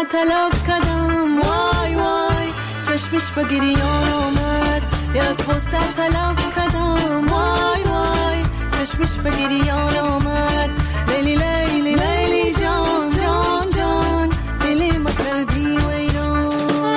طلب کردم وای وای چشمش بگریان آمد یک بوسه طلب کردم وای وای چشمش بگریان آمد لیلی لیلی لیلی جان جان جان دلی ما کردی ویران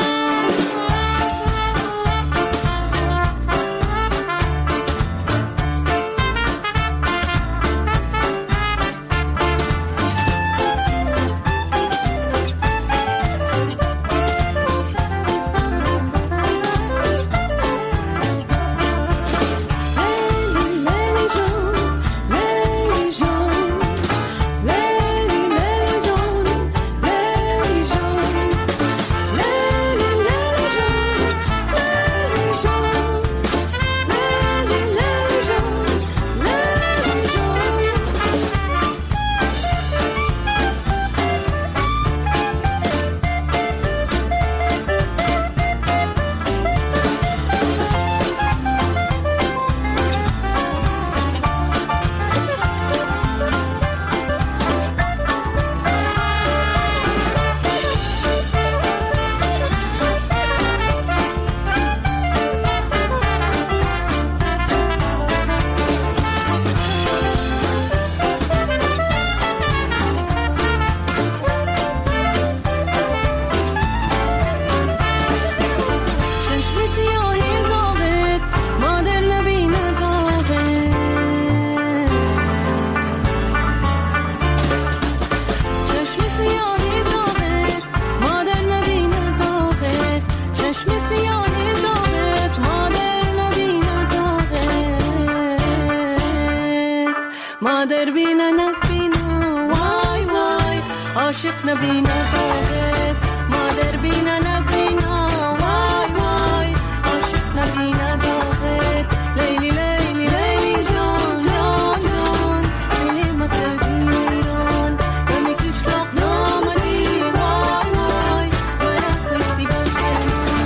مادر بینه نبینه وای وای عاشق نبینه داغت مادر بینه نبینه وای وای عاشق نبینه داغت لیلی لیلی لیلی جان جان جان لیلی ما کردی ویران دمی کشلاق نامدی وای وای برا کشتی باشم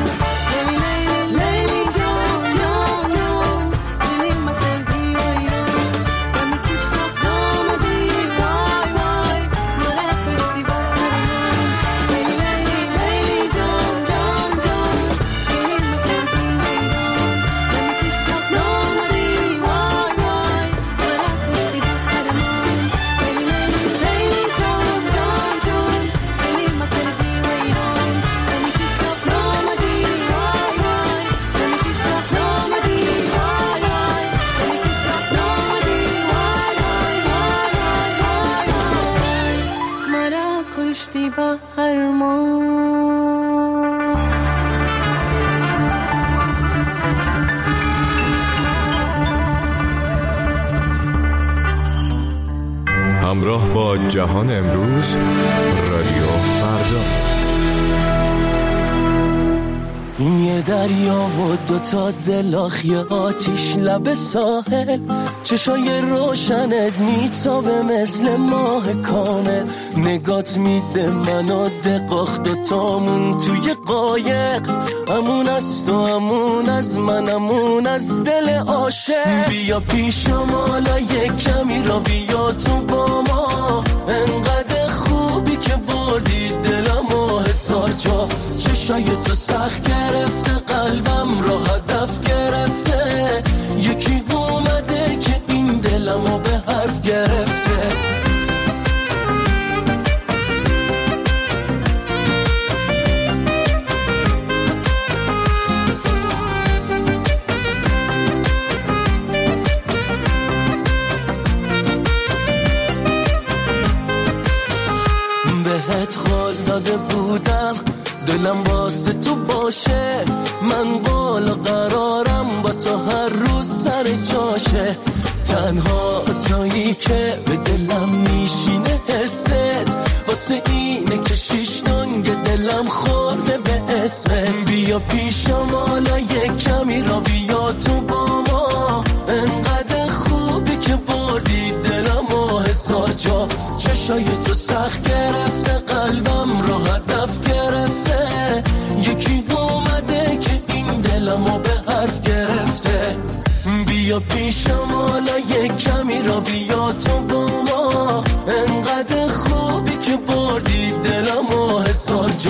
لیلی لیلی لیلی جان جان جان لیلی ما کردی ویران همراه با جهان امروز رادیو فردا. یه دریا و دوتا دلاخی آتیش لب ساحل چشای روشنت میتابه مثل ماه کامل نگات میده منو دقاخ دوتامون توی قایق امون از تو امون از من امون از دل عاشق بیا پیشم حالا یک کمی را بیا تو با ما انقدر خوبی که بردی دلم و حسار جا چشای تو سخت گرفته قلبم را هدف گرفته یکی اومده که این دلمو به حرف گرفته بهت قول داده بودم دلم واسه تو باشه من قول و قرارم با تو هر روز سر جاشه تنها تویی که به دلم میشینه حست واسه اینه که شیش دنگ دلم خورده به اسمت بیا پیشم حالا یک کمی را بیا تو با ما انقدر خوبی که بردی دلم و حسار جا چشای تو سخت گرفته قلبم رو هدف گرفته یکی اومده که این دلمو به حرف گرفته بیا پیشم حالا یک کمی را بیا تو با ما انقدر خوبی که بردی دلمو حسار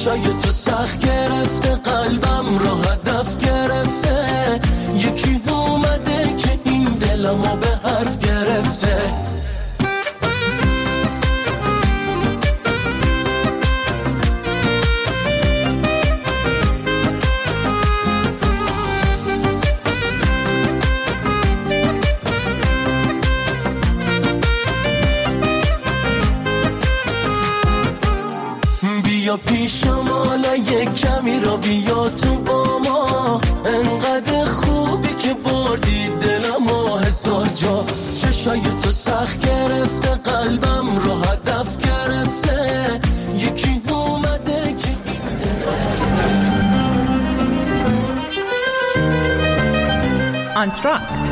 چشای تو سخت گرفته، قلبم رو هدف گرفته. یکی اومده که این دلمو به حرف گرفته. بیا پیشم حالا یک کمی رو بیا تو با ما، انقدر خوبی که بردی دلمو هزار جا. چشای تو سخت گرفته، قلبم رو هدف گرفته. یکی اومده که آنتراکت.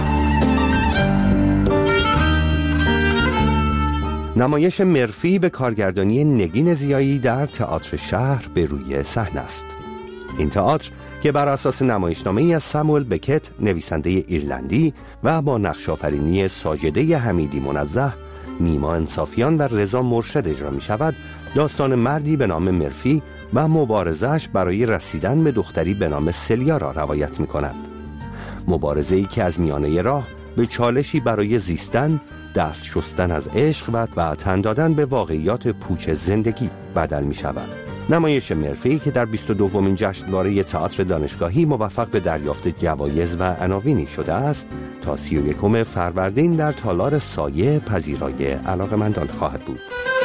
نمایش مرفی به کارگردانی نگین ضیایی در تئاتر شهر به روی صحنه است. این تئاتر که بر اساس نمایشنامه‌ای از ساموئل بکت نویسنده ایرلندی و با نقش‌آفرینی ساجده حمیدی منزه، نیما انصافیان و رضا مرشد اجرا می‌شود، داستان مردی به نام مرفی و مبارزه‌اش برای رسیدن به دختری به نام سلیا را روایت می‌کند. مبارزه‌ای که از میانه راه به چالشی برای زیستن، دست شستن از عشق و تن دادن به واقعیات پوچ زندگی بدل می شود. نمایش مرفی که در 22مین جشنواره تئاتر دانشگاهی موفق به دریافت جوایز و عناوینی شده است، تا 31 فروردین در تالار سایه پذیرای علاقه‌مندان خواهد بود.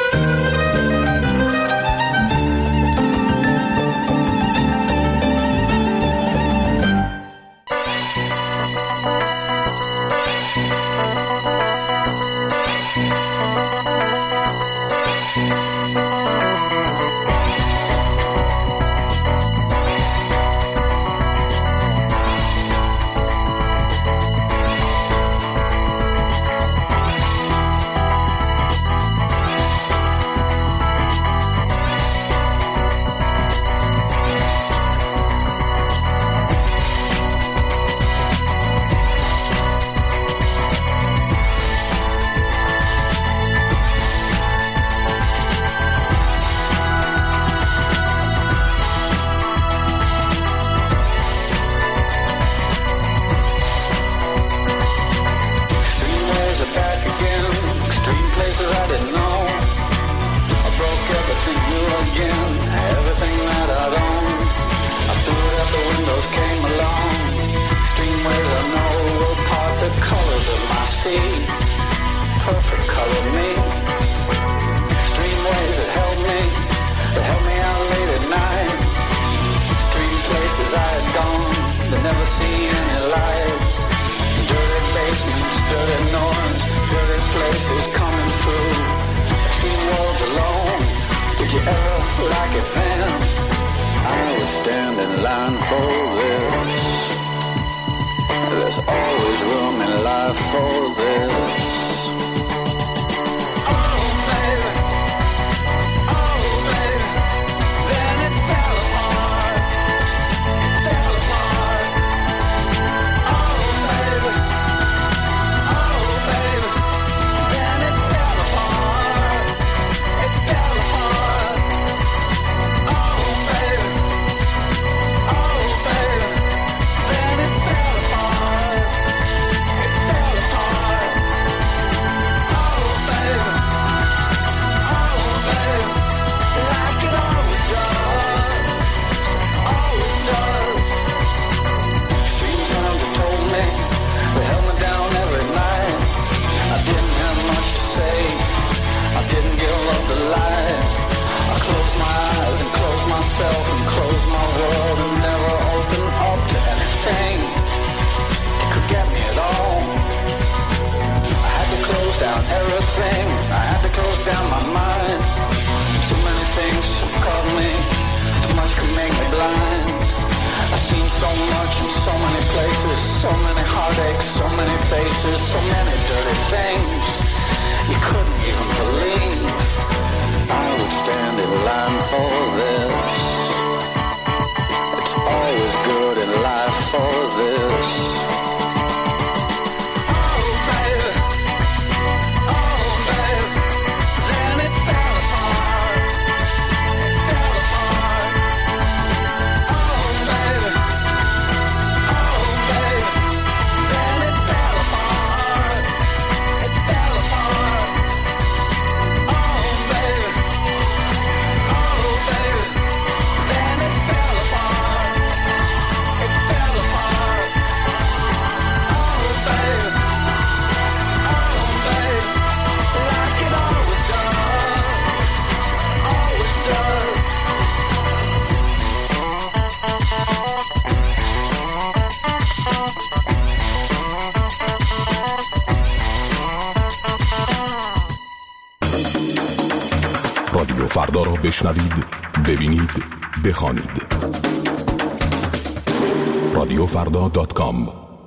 There's always room in life for this. So many heartaches, so many faces, so many dirty things you couldn't even believe. I would stand in line for this. It's always good in life for this. Then it fell apart. رادیو فردا را بشنوید، ببینید، بخوانید. radiofrda.com.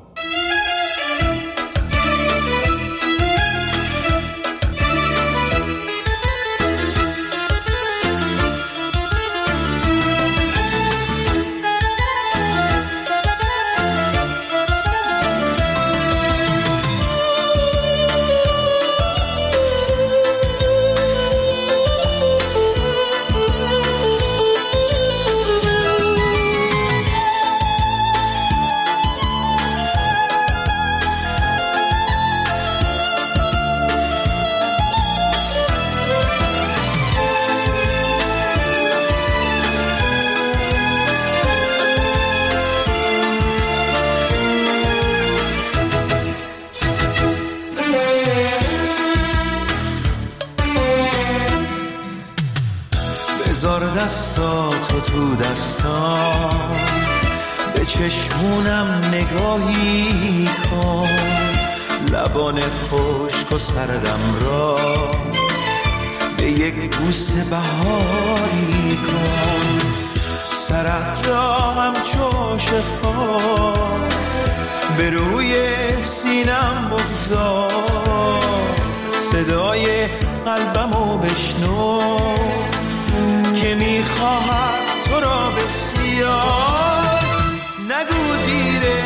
بذار دستاتو تو دستام، به چشمونم نگاهی کن، لبان خشک و سردم را به یک بوس بهاری کن، سرت را همچو شفا به روی سینم بگذار، صدای قلبمو بشنو که میخواهد تو را بسیار. نگو دیره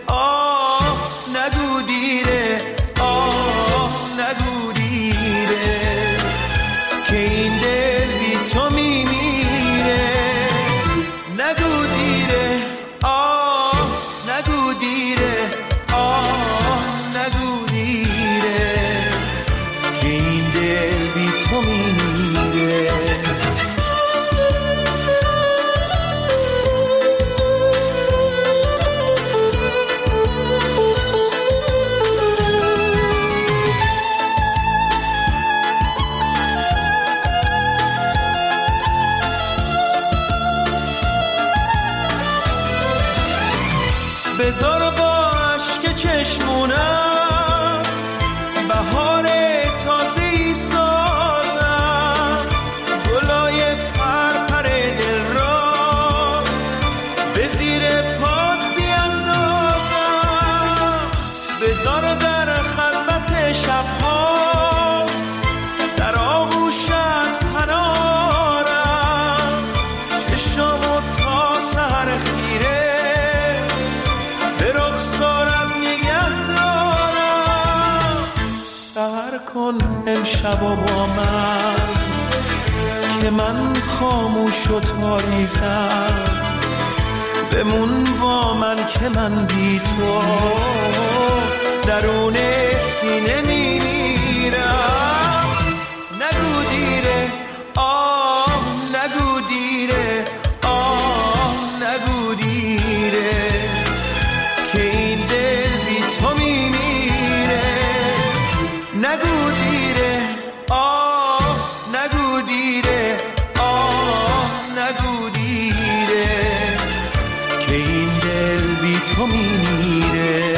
نگو دیره نگو دیره که این دل بی تو میمیره. نگو دیره نگو دیره نگو دیره که این دل بی تو میمیره. بذار با عشق چشمونم بهار تازه‌ای سازم، گلای پرپر دل را به زیر پات بیندازم. بذار در خلوت شبها در آغوشت پنارم، چشمو تا سحر خیره کن امشب و با من که من خاموش و تاریکم، بمون با من که من بی تو درون سینه میمیرم. نگو دیره نگو دیره نگو دیره که این دل بی تو میمیره. نگو دیره نگو دیره نگو دیره که این دل بی تو میمیره.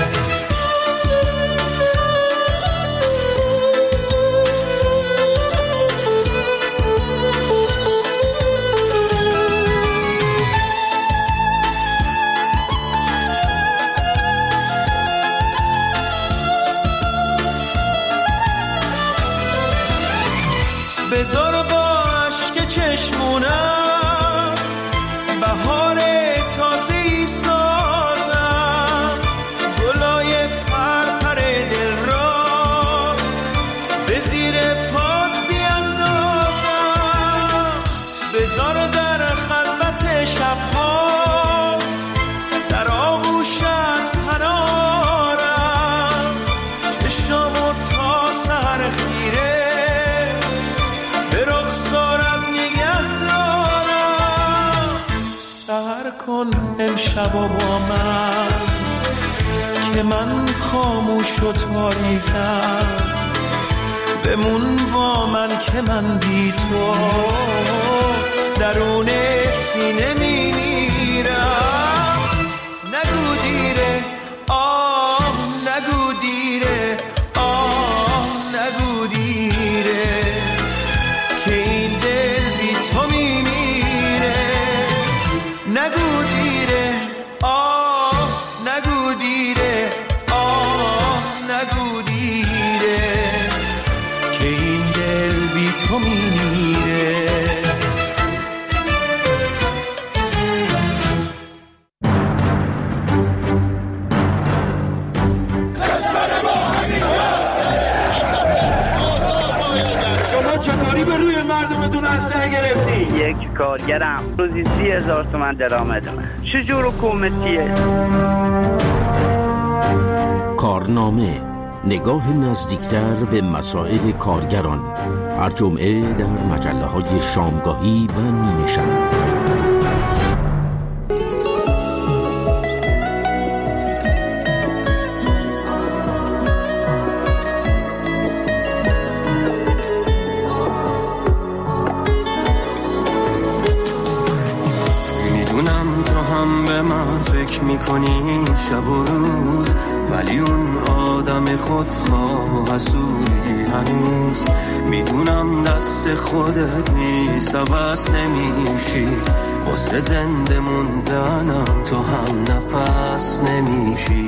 بذار با عشق چشمونم بهار تازه‌ای سازم، گلای پرپر دل را به زیر پات بیندازم. بذار در خلوت شبها در آغوشت پنارم، چشمو تا سحر خیره کن امشب و با من که من خاموش و تاریکم، بمون با من که من بی تو درون سینه میمیرم. نگو دیره نگو دیره نگو دیره که این تو میمیره. چطوری به روی مردمتون اسلحه گرفتی؟ یک کارگرم روزی 30,000 تومان درآمدمه. چجور حکومتیه؟ کارنامه، نگاه نزدیکتر به مسائل کارگران، هر جمعه در مجله‌های شامگاهی و نیمه شب. فکر میکنی شب و روز، ولی اون آدم خودخواه حسودی هنوز. میدونم دست خودت نیست، عوض نمیشی، واسه زنده موندنم تو هم نفس نمیشی.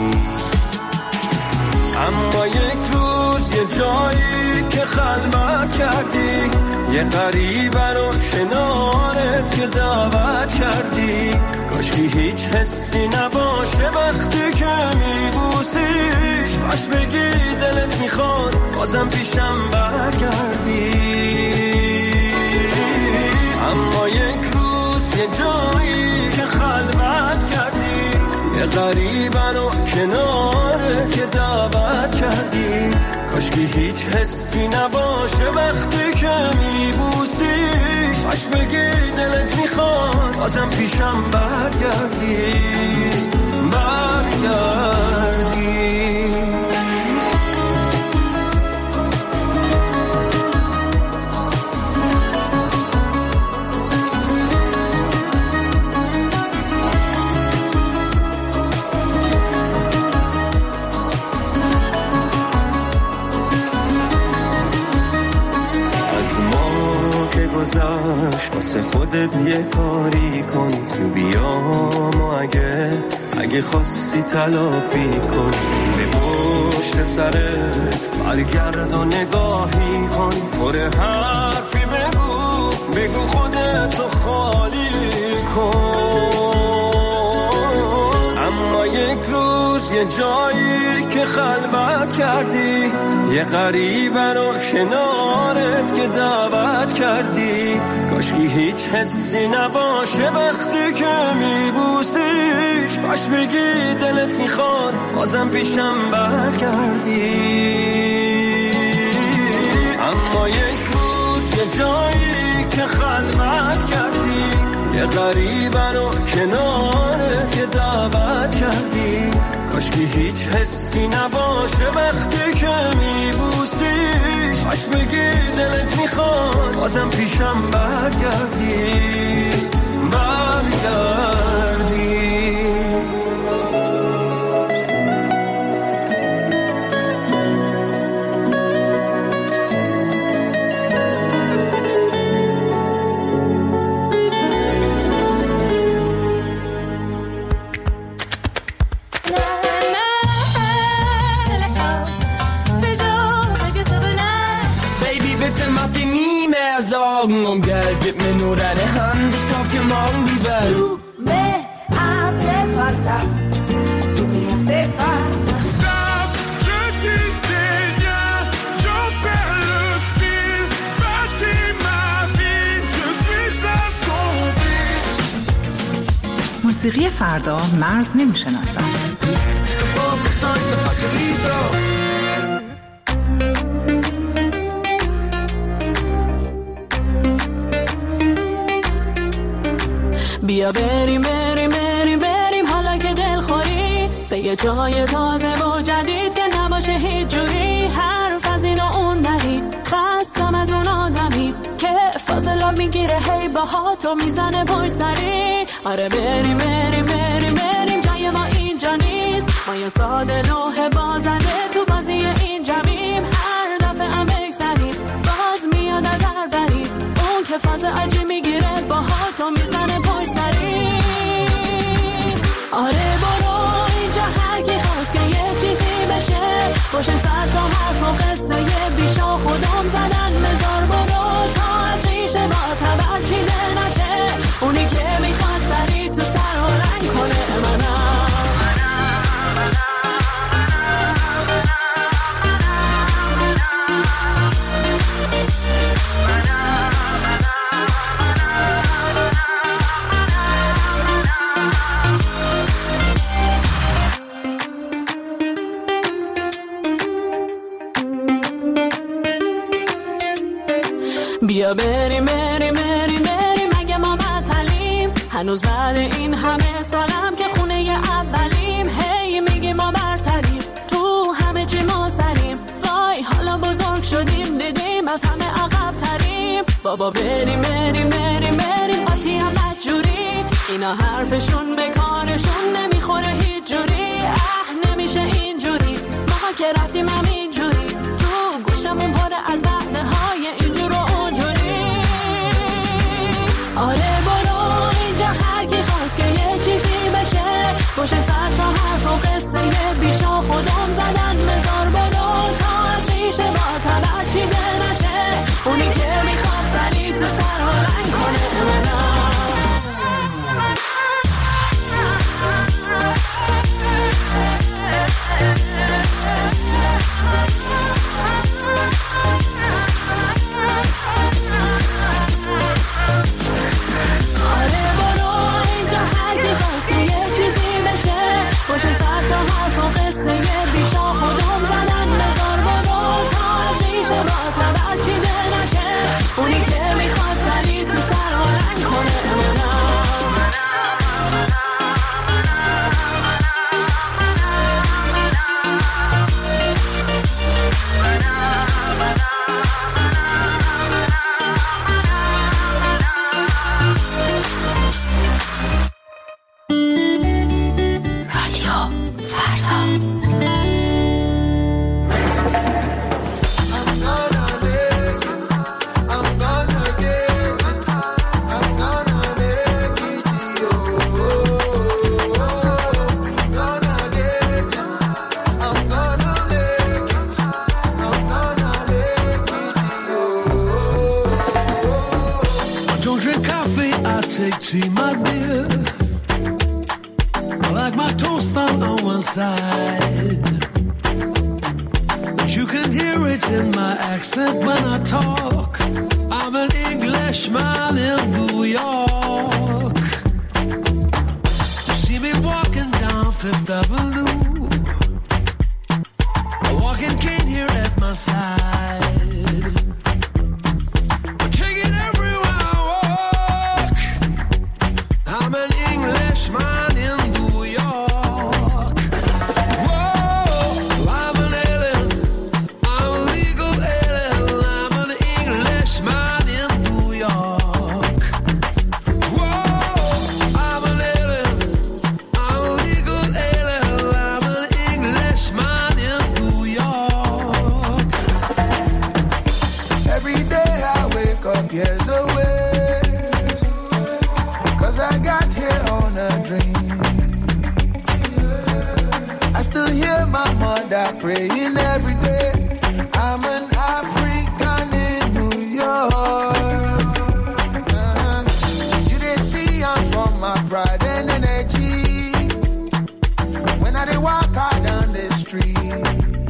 اما یک روز یه جایی که خلوت کردی، یه غریبه رو کنارت که دعوت کردی، کاشکی هیچ حسی نباشه وقتی که میبوسیش، باش بگی دلت میخواد بازم پیشم برگردی. اما یک روز یه جایی که خلوت کردی، یه غریبه رو کنارت که دعوت کردی، کاشکی هیچ حسی نباشه وقتی که میبوسیش، باش بگی دلت میخواد بازم پیشم برگردی. واسه خودت یه کاری کن، بیام و اگه خواستی تلافی کن، به پشت سرت برگرد و نگاهی کن، پر حرفی بگو خودتو خالی کن. اما یک روز یه جایی که خلوت کردی، یه غریبه رو کنارت که دعوت کردی، کاشکی هیچ حسی نباشه وقتی که میبوسیش، باش بگی دلت میخواد بازم پیشم برگردی. اما یک روز یه جایی که خلوت کردی، یه غریبه رو کنارت که دعوت کردی، کاشکی هیچ حسی نباشه وقتی که میبوسیش، باش بگی دلت میخواد بازم پیشم برگردی. Sorgen um Geld, gib mir nur deine Hand, ich kauf dir morgen die Welt. Du me hace falta, tu me hace falta. Stop, je disais rien, j'en perds le fil, bâtis ma vie, je suis assombri. موسیقی فردا مرز نمیشناسد. بیا بریم بریم بریم بریم حالا که دلخوری به یه جای تازه و جدید که نباشه هیچ جوری حرف از این و اون نهی خستم از اون آدمی که فاصله میگیره هی باهاتو میزنه پشت سری آره بریم بریم بریم بریم جای ما اینجا نیست ما یه ساده لوح بازنده تو بازی این جمعیم هر دفعه هم بگذریم باز میاد از هر دری اون که فاز عجی میگیره باهاتو میزنه پشت سری آره برو اینجا هر کی خواست که یه چیزی بشه باشه 100 تا حرف و قصه یه بیشا خودم زدن مزار برو بیا بریم بریم بریم بریم اگه ما معطلیم، هنوز بعد این همه سالم که خونه اولیم. هی میگیم ما برتریم، تو همه چی ما سریم، وای حالا بزرگ شدیم دیدیم از همه عقب تریم. بابا بریم بریم بریم بریم قاطی هم بدجوری، اینا حرفشون به کارشون نمیخوره هیچ جوری. نمیشه اینجوری، ما که رفتیم همینجوری، تو گوشمون پره از وعده های اینجور و اونجوری. آره برو اینجا هر کی خواست که یه چیزی بشه، پشت سر تا حرف و قصه بیشا خودم زدن بذار برو تا از ریشه با طبع چیده نشه، اونی که میخواد سری تو سر و رنگ کنه منم. Tea, my dear, I like my toast on one side, but you can hear it in my accent when I talk. I'm an Englishman in New York. You see me walking down Fifth Avenue, a walking cane here at my side. But take it everywhere I walk. I'm an Englishman in New York. Whoa, I'm an alien. I'm a legal alien. I'm an Englishman in New York. Whoa, I'm an alien. I'm a legal alien. I'm an Englishman in New York. Every day I wake up years away, 'cause I got here on a dream. I still hear my mother praying every day. I'm an African in New York. You didn't see I'm from my pride and energy. When I did walk out down the street,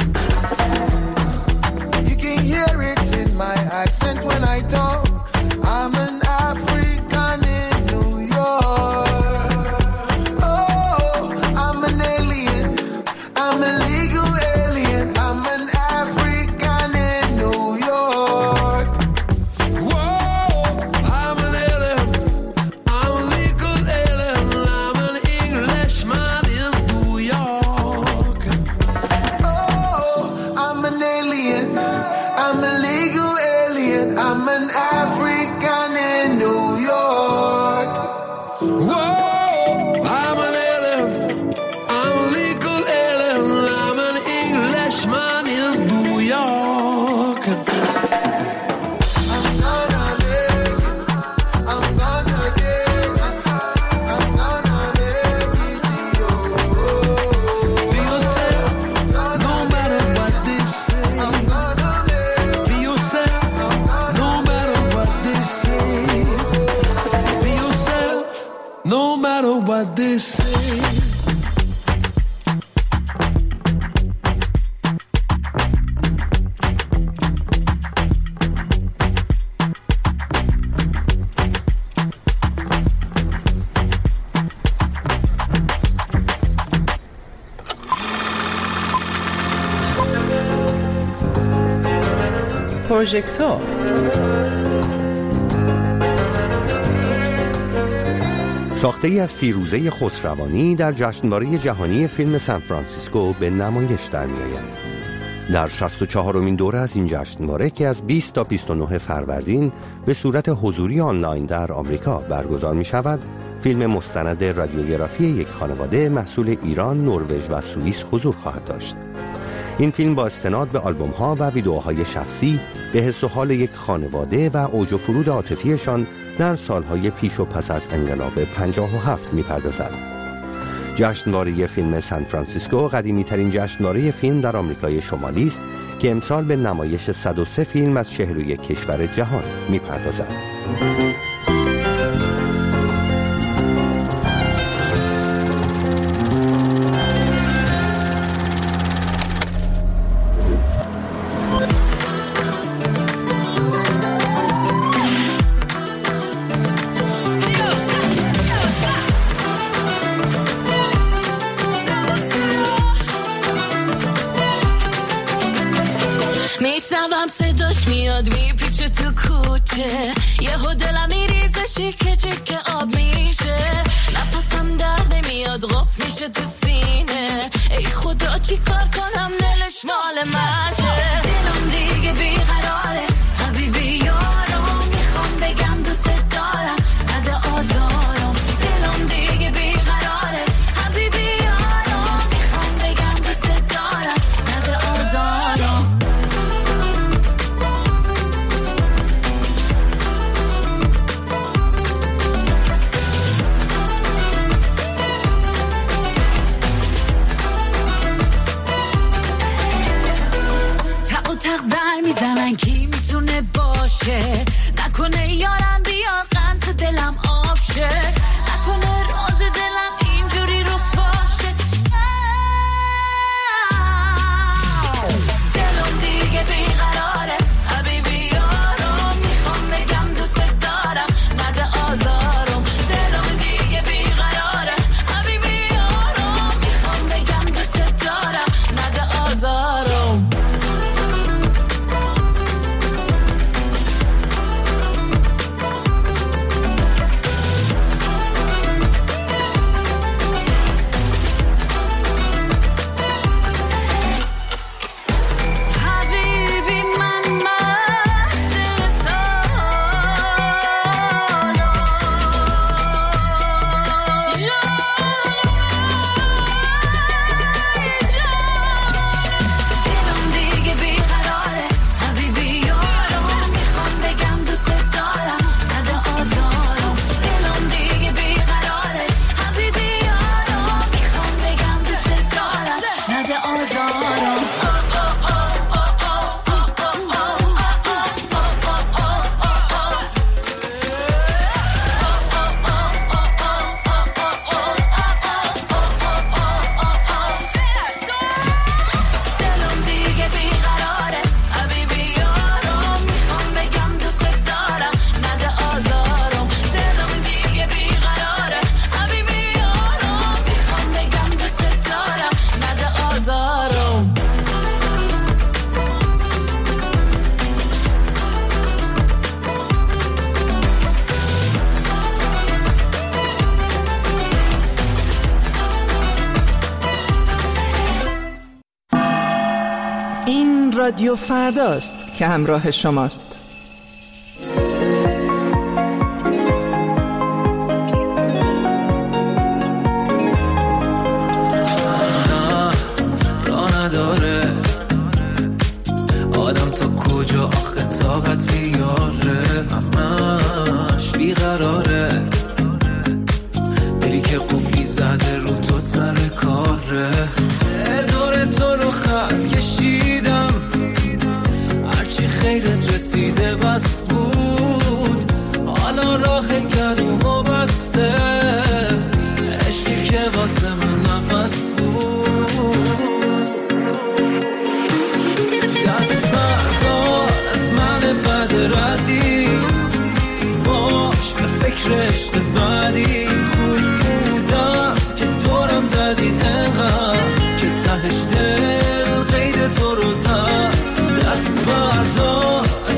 you can hear it in my accent when I talk. I'm an African in New York. Oh, I'm an alien. I'm a legal alien. I'm an African in New York. Whoa, I'm an alien. I'm a legal alien. I'm an Englishman in New York. Oh, I'm an alien. I'm a legal alien. I'm an African in New York. Whoa, I'm an alien. I'm a legal alien. I'm an Englishman in New York. I'm gonna make it. I'm gonna get it. I'm gonna make it. Be yourself, no matter what they say. I'm gonna make it. Be yourself, no matter what they پروژکتور. ساخته ای از فیروزه خسروانی در جشنواره جهانی فیلم سان فرانسیسکو به نمایش در می‌آید. در 64مین دوره از این جشنواره که از 20 تا 29 فروردین به صورت حضوری آنلاین در آمریکا برگزار می‌شود، فیلم مستند رادیوگرافی یک خانواده محصول ایران، نروژ و سوئیس حضور خواهد داشت. این فیلم با استناد به آلبوم‌ها و ویدئوهای شخصی به حس و حال یک خانواده و اوج و فرود عاطفیشان در سالهای پیش و پس از انقلاب 57 می‌پردازد. جشنواره فیلم سان فرانسیسکو قدیمی‌ترین جشنواره فیلم در آمریکای شمالی است که امسال به نمایش 103 فیلم از 41 کشور جهان می‌پردازد. میشنوم صداش میاد میپیچه تو کوچه، یهو دلم میریزه شیکه چکه آب میشه، نفسم در نمیاد غف میشه تو سینه، ای خدا چی کار کنم دلش مال منشه، دلم دیگه بیقراره حبیبی یارم، میخوام بگم دوست دارم نده آزارم، دلم دیگه بیقراره حبیبی یارم، میخوام بگم دوست دارم نده آزارم. میزنن کی میتونه باشه، نکنه یارم بیا قند دلم آب شه، نکنه راز دلم اینجوری رسواشه، دلم دیگه بیقراره حبیبی یارم، میخوام بگم دوست دارم نده آزارم، دلم دیگه بیقراره حبیبی یارم، میخوام بگم دوست دارم نده آزارم. رادیو فرداست که همراه شماست. راه نداره آدم تو کجا آخه طاقت بیاره، همش بیقراره، دلی که قفلی زده رو تو سر کاره، دور تو رو خط کشیدم هرچی خیرت رسیده بس بود، حالا راه گلومو بسته عشقی که واسه من نفس بود، دست بردار از من بد ردی، باش به فکر عشق بعدی، خوب بودم که دورم زدی انقدر که تهش دل قید تو رو زد، دست بردار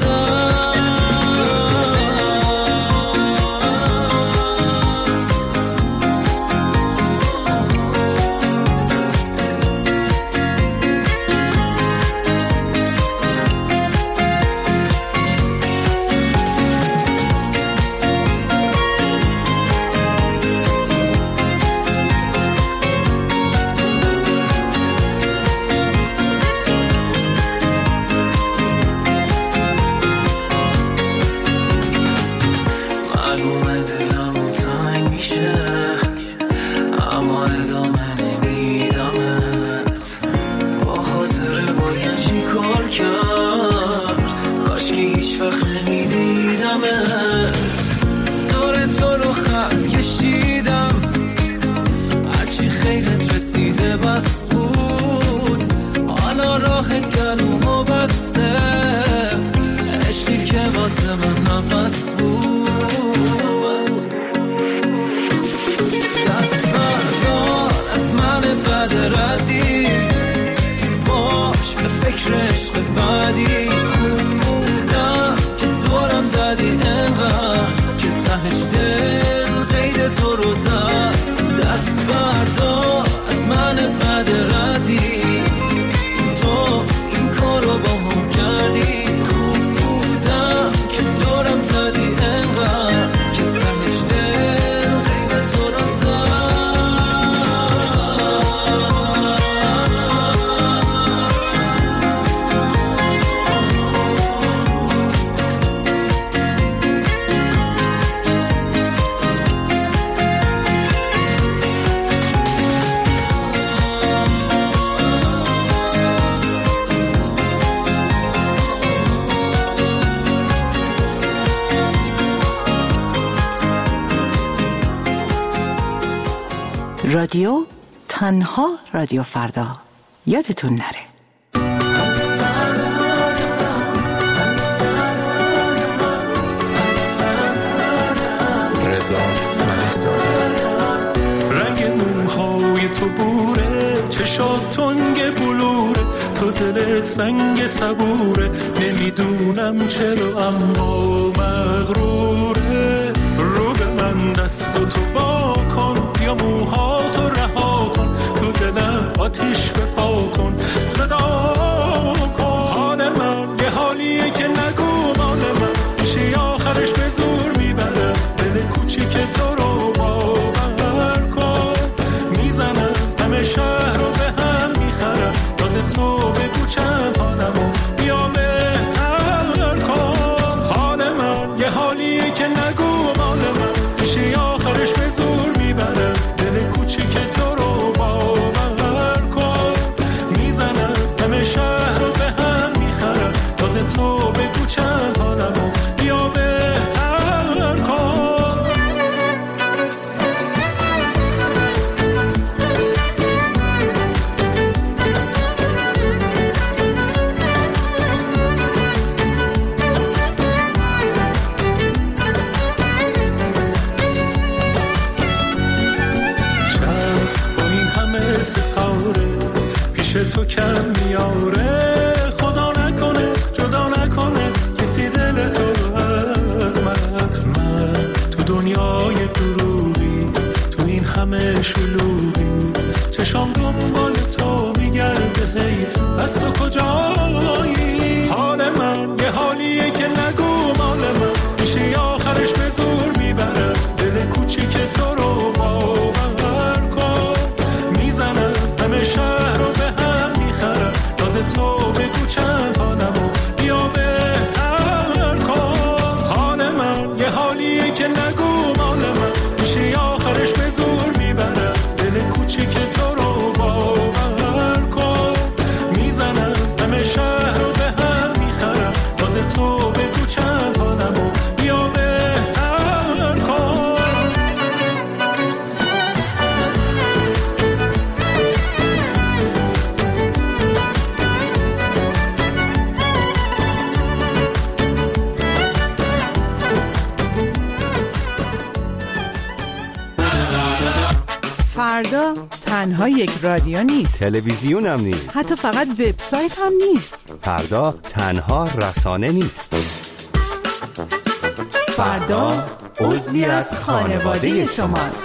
رادیو تنها رادیو فردا، یادتون نره. رضا ملک‌زاده. رنگ موهای تو بوره، چشات تنگ بلوره، تو دلت سنگ صبوره، نمیدونم چرا اما مغروره. رو به من دست و تو وا کن، یا موهاتو رها کن، تو دلم آتیش بپا کن، صدا کن. حال من یه حالیه که نگو مال من، میشه آخرش به زور میبره، دل کوچیک تو رو باور کن. میزنم همه شهر رو به هم میخرم، باز تو بگو چند حالمو بیا بهتر کن. حال من یه حالیه که نگو مال من، میشه آخرش به زور میبره، دل کوچیک تو رو باور کن. میزنم همه شهر رو به هم میخرم، باز تو بگو چند حالمو بیا بهتر کن. تو کم میاره، خدا نکنه جدا نکنه کسی دل تو از من تو دنیای دروغی، تو این همه شلوغی، چشام دنبال تو میگرده، هی پس تو کجایی؟ حال من یه حالیه که نگو مال من، میشه آخرش به زور میبره، دل کوچیک تو رو باور کن. میزنم همه شهر رو به هم میخرم، باز تو بگو چند حالمو بیا بهتر کن. حال من یه حالیه که نگو مال من، میشه آخرش به زور میبره، دل کوچیک تو رو فردا تنها یک رادیو نیست، تلویزیون هم نیست، حتی فقط وبسایت هم نیست. فردا تنها رسانه نیست. فردا عضوی از خانواده شماست.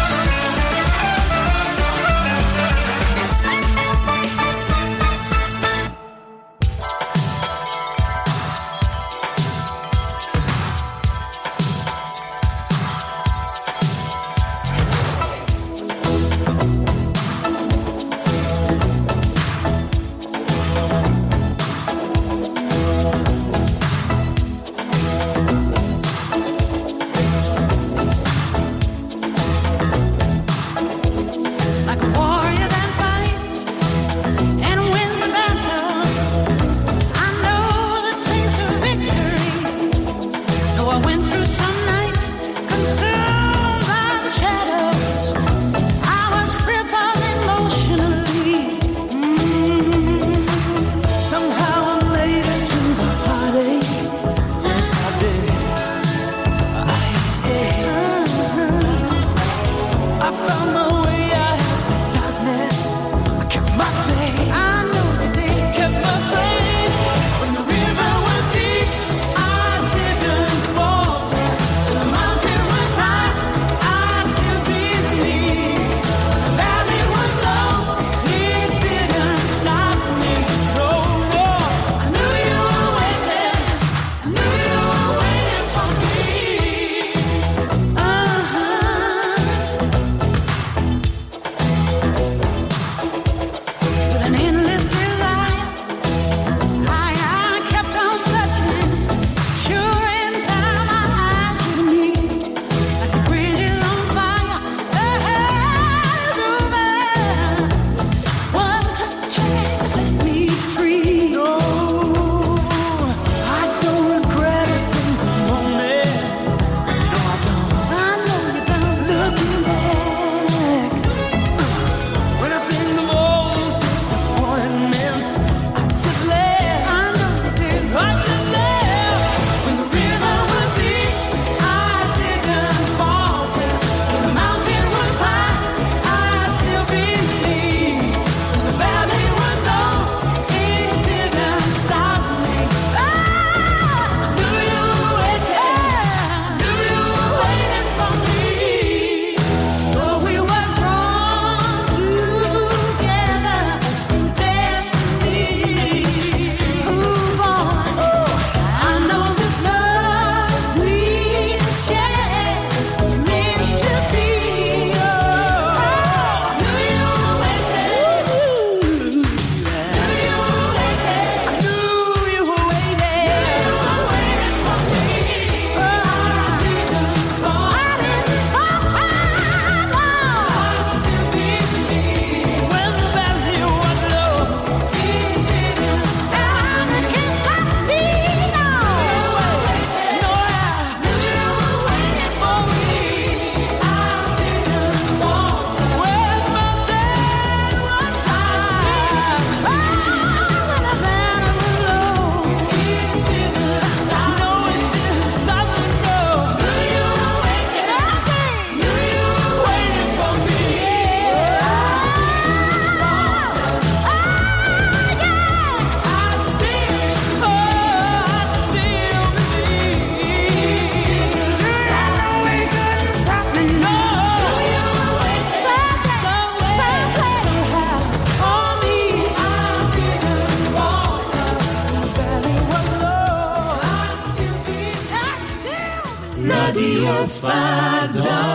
رادیو فردا.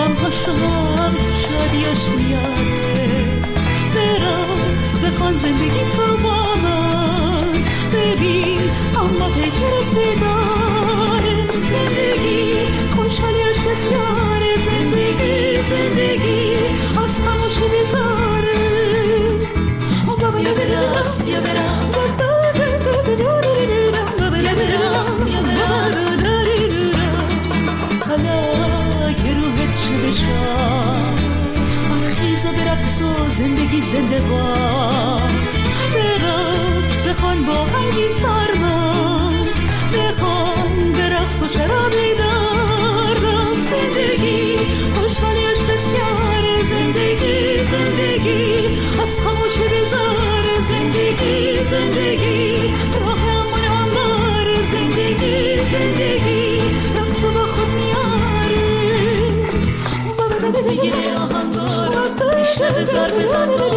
غمهاشو هم تو شادیاش میاره. برقص بخوان زندگی تو با من، ببین اما پیکرت بیداره. زندگی خوشحالیاش بسیاره، زندگی از خموشی بیزاره. بیا برقص بیا برقص حالا که روحت شده شد، خیزا برقص و زندگی زنده باش. برقص بخوان با قلبی سرمست، بخوان برقص با شرابی دارم. زندگی خوشحالیش بسیاره، زندگی از خاموشی بیزاره. زندگی راه امون همواره. زندگی رقص با خود میاره. بگیره آهنگارا میشه بزار بزن